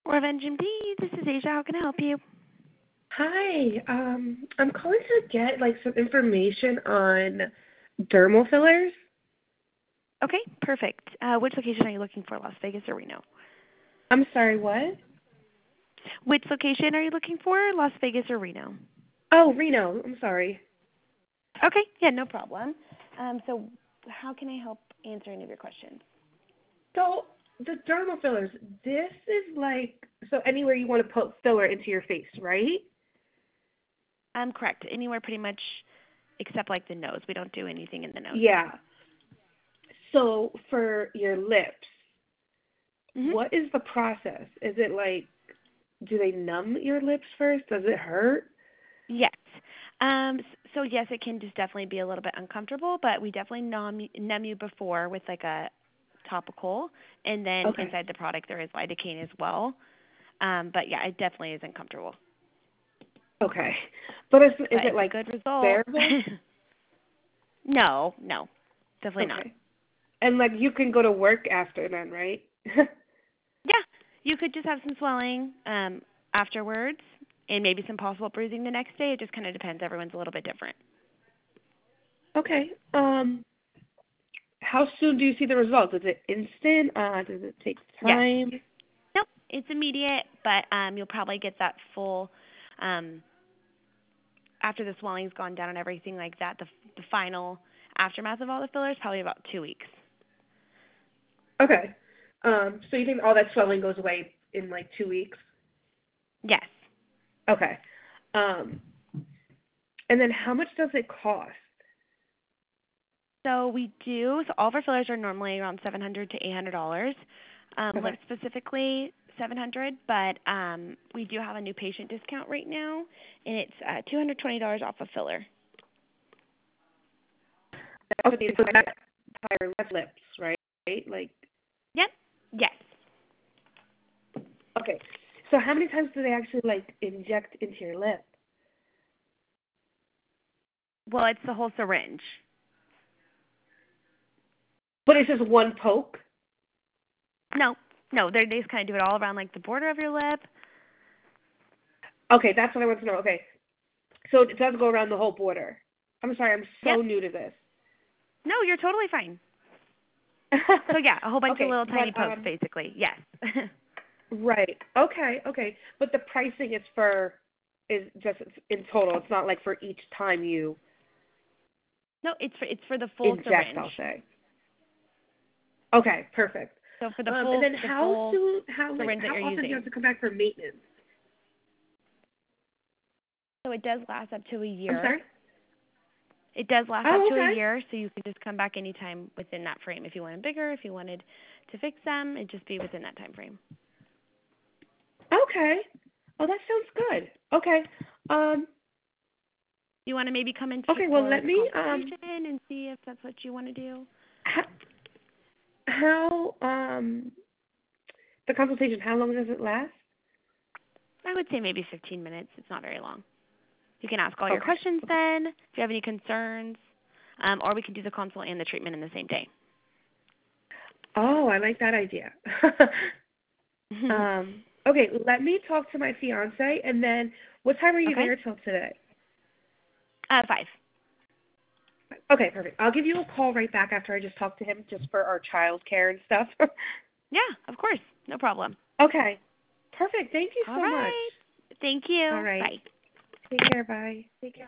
Revenge MD, this is Asia. How can I help you? Hi, I'm calling to get some information on dermal fillers. Okay, perfect. Which location are you looking for, Las Vegas or Reno? I'm sorry, what? Which location are you looking for, Las Vegas or Reno? Oh, Reno. I'm sorry. Okay, yeah, no problem. So how can I help answer any of your questions? So the dermal fillers, this is so anywhere you want to put filler into your face, right? Correct. Anywhere pretty much except like the nose. We don't do anything in the nose. Yeah. So for your lips, Mm-hmm. what is the process? Is it do they numb your lips first? Does it hurt? Yes. So yes, it can just definitely be a little bit uncomfortable, but we definitely numb you before with like a topical, and then Okay. inside the product there is lidocaine as well. But yeah, it definitely is uncomfortable. Okay. But is But it it's a good result. bearable? No, definitely not. Okay. And you can go to work after then, right? Yeah, you could just have some swelling afterwards, and maybe some possible bruising the next day. It just kind of depends. Everyone's a little bit different. Okay. How soon do you see the results? Is it instant? Does it take Yes. time? Nope. It's immediate, but you'll probably get that full um, after the swelling's gone down and everything like that. The final aftermath of all the fillers probably about 2 weeks. Okay. So you think all that swelling goes away in 2 weeks? Yes. Okay. Um, and then how much does it cost? So we do. So all of our fillers are normally around $700 to $800. Okay. Lips specifically $700, but we do have a new patient discount right now, and it's $220 off a filler. That's for the entire lips, right? Yep. Yes. Okay. So how many times do they actually inject into your lip? Well, it's the whole syringe. But it's just one poke? No, they just kind of do it all around like the border of your lip. Okay, that's what I want to know. Okay. So it does go around the whole border. I'm sorry, I'm Yep. so new to this. No, you're totally fine. So yeah, a whole bunch of Okay, little tiny but pokes, basically. Yes. right. Okay. But the pricing is just in total. It's not for each time you No, it's for the full inject, syringe. I'll say. Okay, perfect. So for the And full then the full how syringe that you're often do you have using. to come back for maintenance? So it does last up to a I'm year. sorry? It does last up Oh, to a okay. year, so you can just come back anytime within that frame. If you wanted bigger, if you wanted to fix them, it'd just be within that time frame. Okay. Oh, that sounds good. Okay. You want to maybe come in Okay, well, for like let a me consultation and see if that's what you want to do? h- how the consultation, how long does it last? I would say maybe 15 minutes. It's not very long. You can ask all your Okay. questions then, if you have any concerns, or we can do the consult and the treatment in the same day. Oh, I like that idea. Okay, let me talk to my fiance, and then what time are you Okay? there till today? 5. Okay, perfect. I'll give you a call right back after I just talk to him, just for our child care and stuff. Yeah, of course. No problem. Okay, perfect. Thank you All so much. right. Thank All you. right. Bye. Take care. Bye. Take care.